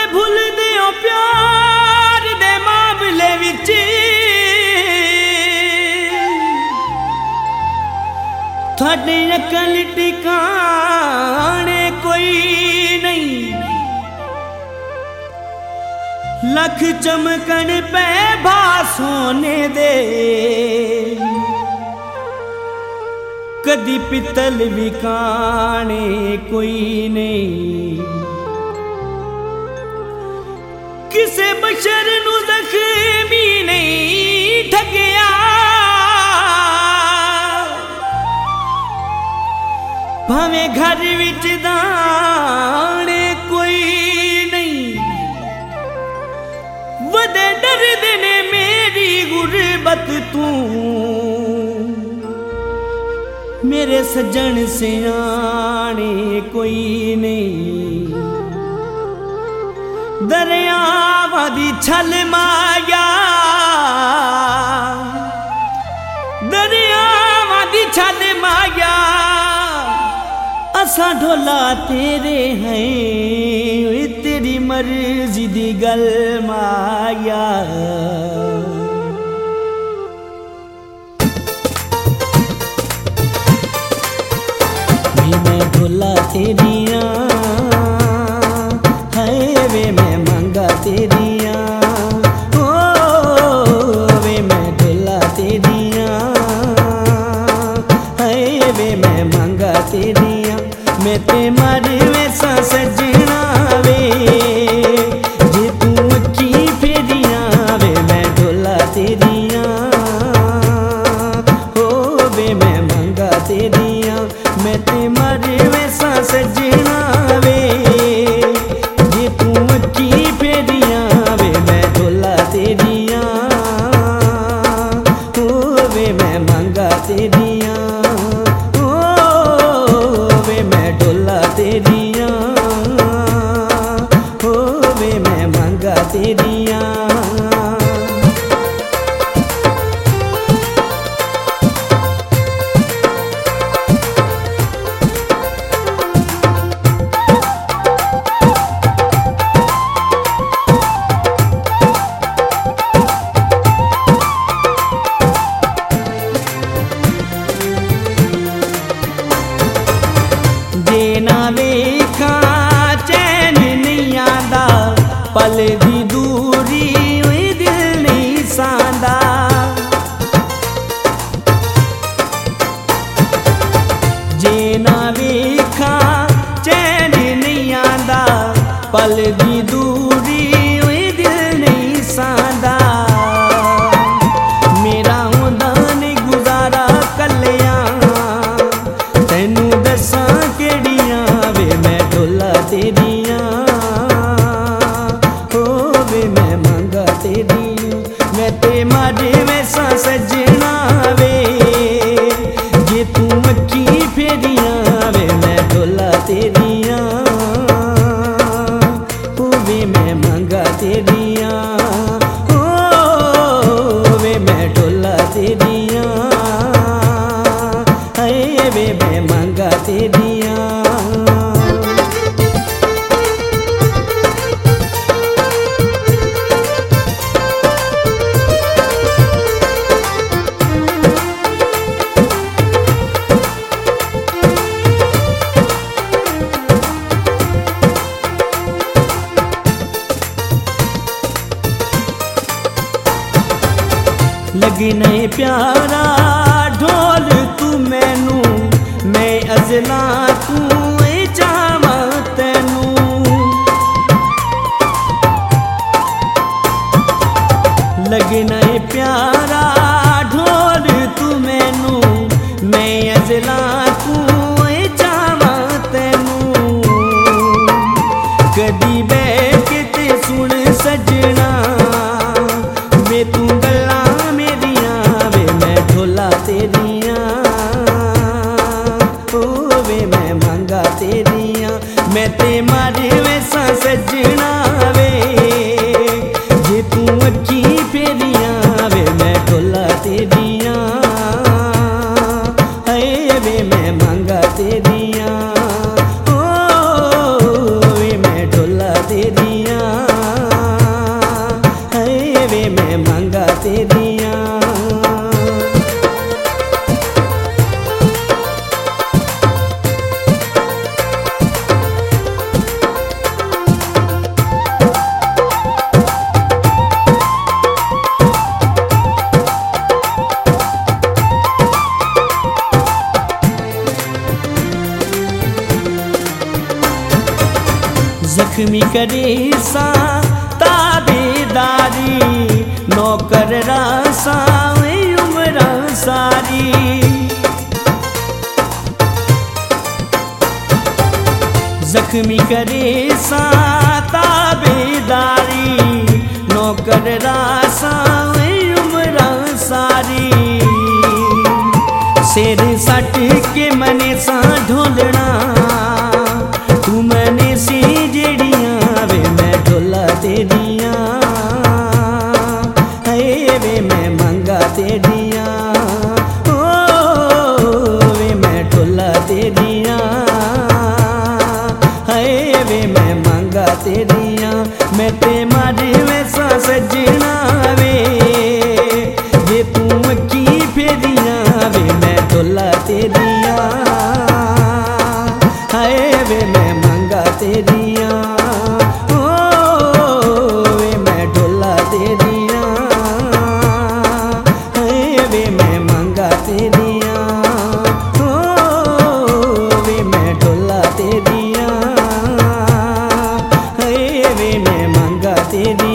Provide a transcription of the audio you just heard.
भूल दियो प्यार दे मामले विच थोड़े अकल टिकाने कोई नहीं। लख चमकन पे भा सोने दे कदी पितल विकाने कोई नहीं। किसे बशर नू जख्मी नहीं ठगिया भावे घर विच दाने कोई नहीं। वदे दर्द ने मेरी गुरबत तू मेरे सज्जन से आने कोई नहीं। दरियावां दी छल माया दरियावां दी छल माया असा ढोला तेरे हैं तेरी मर्जी दी गल माया। मैं ढोला तेरिया है वे मैं मंगा तेरिया ओ वे मैं ढोला तेरिया है वे मैं मंगा तेरिया। मैं ते मर वैसा सजना वे जे तू अखी फेरिया वे मैं ढोला तेरिया हो वे मैं मंगा तेरिया। मैं ते मर वैसा सजना वे जे तू अखी फेरिया वे मैं ढोला तेरिया हो वे मैं मंगा तेरिया तेरिया हो वे मैं मंगा तेरिया। ना वेखा चैन नहीं आंदा पल दी दूरी दिल नहीं सांदा। जे ना वेखा चैन नहीं आंदा पल दी दूरी दिल नहीं सांदा। मेरा होंदा नहीं गुजारा कलिया तैनू दसा तेरिया हो वे मैं मंगा तेरिया। मैं ते मारे वैसा सजना वे जे तू अखी फेरिया वे मैं ढोला तेरिया हो वे मैं मंगा तेरिया हो वे मैं ढोला तेरिया है वे मैं मंगा तेरिया। लगने प्यारा ढोल तू मैनू मैं अजला तू जावा तैनू। लगने प्यारा ढोल तू मैनू मैं अजला तू जावा तैनू। कदी बैठ के सुन सजना मैं तू गल्ला तेरिया हो वे मैं मंगा तेरिया। मैं ते मारे वैसा सजना वे जे तू अखी फेरिया वे मैं ढोला तेरिया है वे मैं मंगा तेरिया ओ वे मैं ढोला तेरिया। जख्मी करे सा ताबेदारी नौकर रासा उम्र सारी जख्मी करे सा ताबेदारी नौकर रासा उम्र सारी सिर सट के मने सा ढोलना तू मने सी जेड़ियां वे मैं ढोला तेरियां है वे मैं मंगा तेरियां ओ वे मैं ढोला तेरियां है वे मैं मंगा तेरियां मैं ते मारे वैसा सजना वे जे तू अखी फेरियां वे मैं ढोला तेरियां हाय वे मैं मंगा तेरियां ओ वे मैं ढोला तेरियां हाय वे मैं मंगा तेरियां ओ वे मैं ढोला तेरियां हाय वे मैं मंगा तेरियां।